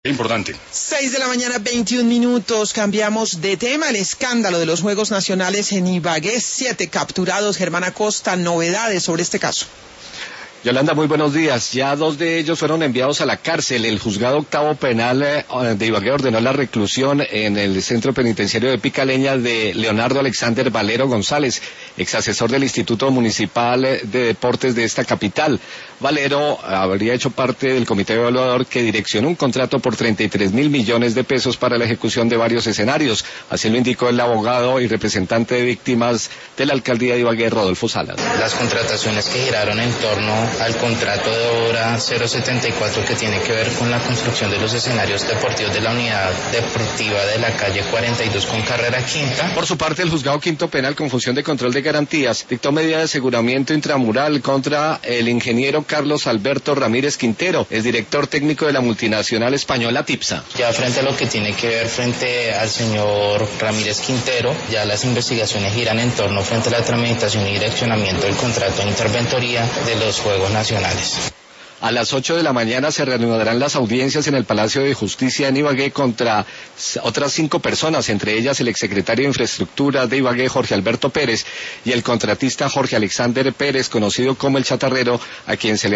Importante. 6 de la mañana, 21 minutos. Cambiamos de tema. El escándalo de los Juegos Nacionales en Ibagué. 7 capturados. Germán Acosta, novedades sobre este caso. Yolanda, muy buenos días. Ya 2 de ellos fueron enviados a la cárcel. El juzgado octavo penal de Ibagué ordenó la reclusión en el centro penitenciario de Picaleña de Leonardo Alexander Valero González, ex asesor del Instituto Municipal de Deportes de esta capital. Valero habría hecho parte del comité evaluador que direccionó un contrato por 33.000 millones de pesos para la ejecución de varios escenarios. Así lo indicó el abogado y representante de víctimas de la alcaldía de Ibagué, Rodolfo Salas. Las contrataciones que giraron en torno al contrato de obra 074 que tiene que ver con la construcción de los escenarios deportivos de la unidad deportiva de la calle 42 con carrera quinta. Por su parte, el juzgado quinto penal con función de control de garantías dictó medida de aseguramiento intramural contra el ingeniero Carlos Alberto Ramírez Quintero, es director técnico de la multinacional española TIPSA. Ya frente a lo que tiene que ver frente al señor Ramírez Quintero, ya las investigaciones giran en torno frente a la tramitación y direccionamiento del contrato de interventoría de los Juegos Nacionales. A las 8 de la mañana se reanudarán las audiencias en el Palacio de Justicia en Ibagué contra otras 5 personas, entre ellas el exsecretario de Infraestructura de Ibagué, Jorge Alberto Pérez, y el contratista Jorge Alexander Pérez, conocido como El Chatarrero, a quien se le